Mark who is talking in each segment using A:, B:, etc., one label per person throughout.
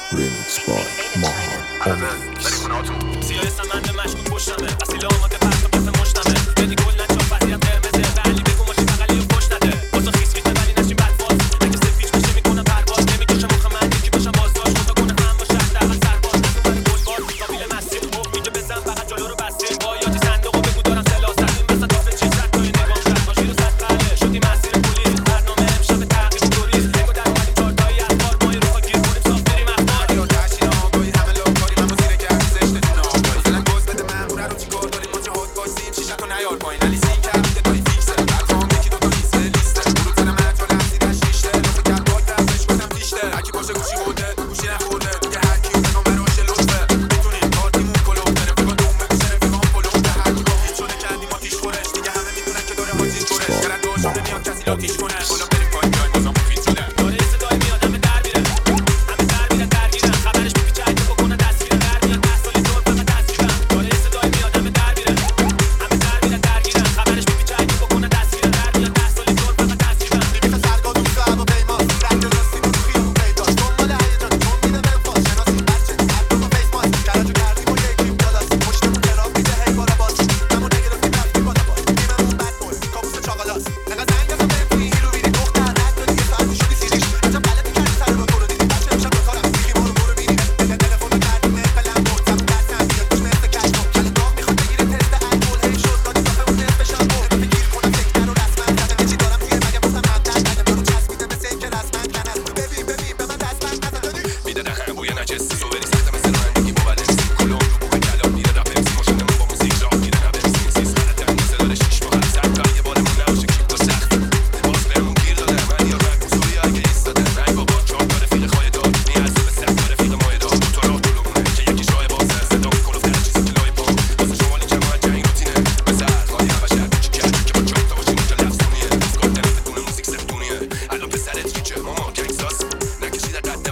A: Remix by Mahan Onyx.
B: سیاه سمند مشکوک پشتمه اصیل آماده پرت و کف مشتمه بدی کلن چاپ وضعیت قرمزه ولی بگو ماشی بغلی و پشت نده بازا خیس ریخته ولی نشیم بدفاز اگه سفیج بشه میکنم پرواز نمیکشه مخ من یکی باشم بازداشت خدا کنه هم باشه حداقل سرباز نفر گلباز قابل مسیر خوب میگه بزن فقط جلو رو بسته با یادی صندوقو بگو دارم سلاح زدیم وسط آفه چیز رد توی نگام شد باشی رو صد قله شدی مسیر پلیس برنامه امشب تعقیب توریست نگو در اومدیم چارتایی از بار مای رو گیر کنیم صاف بریم اخبار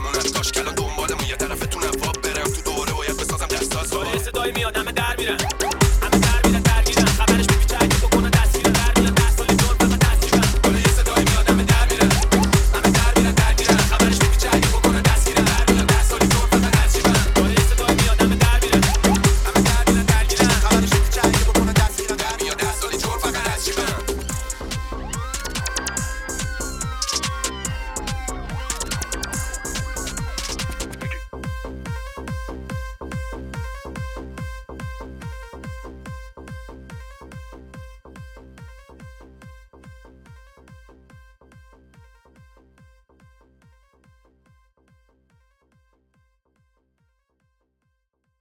B: صدای میاد همه در میرن